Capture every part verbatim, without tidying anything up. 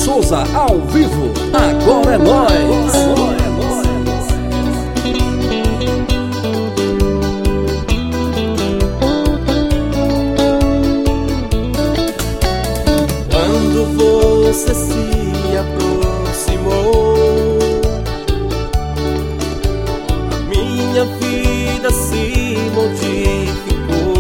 Souza ao vivo, agora é nóis. Quando você se aproximou, a minha vida se modificou.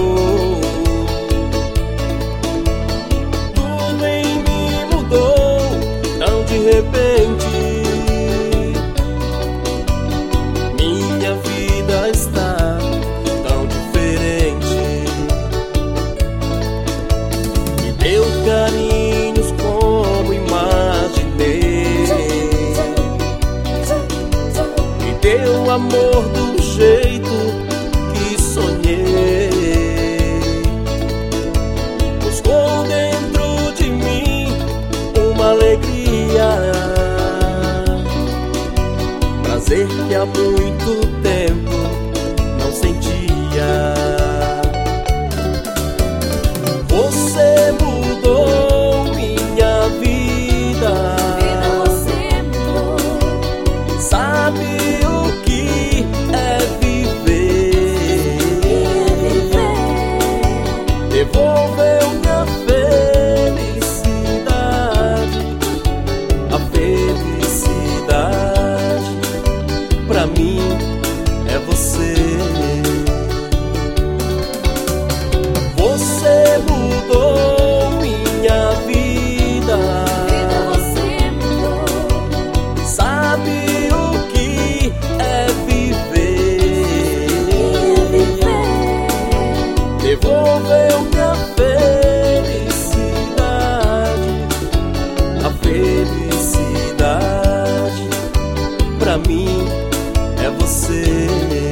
Tudo em mim mudou tão de repente. Minha vida está tão diferente. Me deu carinhos como imaginei, me deu amor do jeito que sonhei. Buscou dentro de mim uma alegria, prazer que há muito tempo não sentia. Você mudou minha vida, Vida você mudou. sabe o que é viver. Devolveu minha felicidade, a felicidade pra mim é você. Você mudou minha vida, Vida você mudou. sabe o que é viver. Devolveu minha felicidade, a felicidade pra mim é você.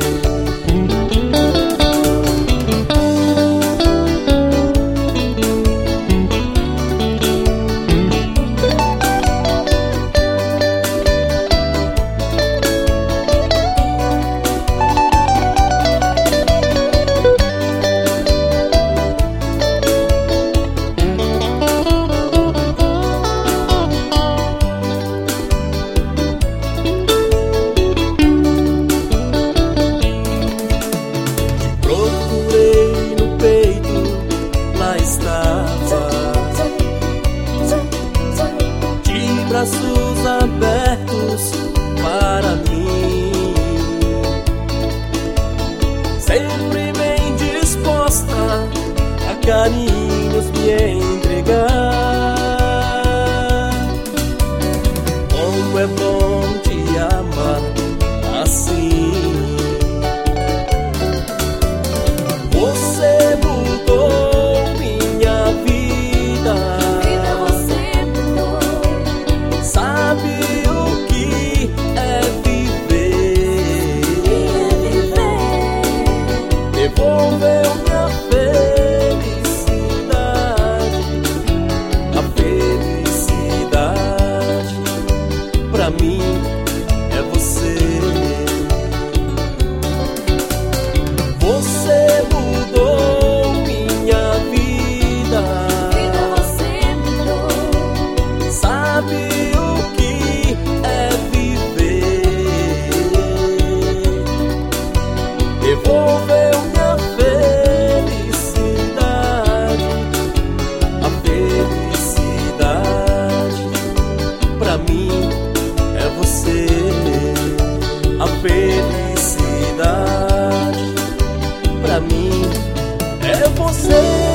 Procurei no peito, lá estava, de braços abertos para mim, sempre bem disposta a carinhos me entregar. Como é bom te amar assim. Você mudou minha vida, Vida você mudou. sabe o que é viver. Devolveu minha felicidade, a felicidade pra mim é você. Você mudou minha vida, Vida você mudou. sabe o que é viver. Devolveu minha felicidade, a felicidade pra mim é você. A felicidade pra mim é você.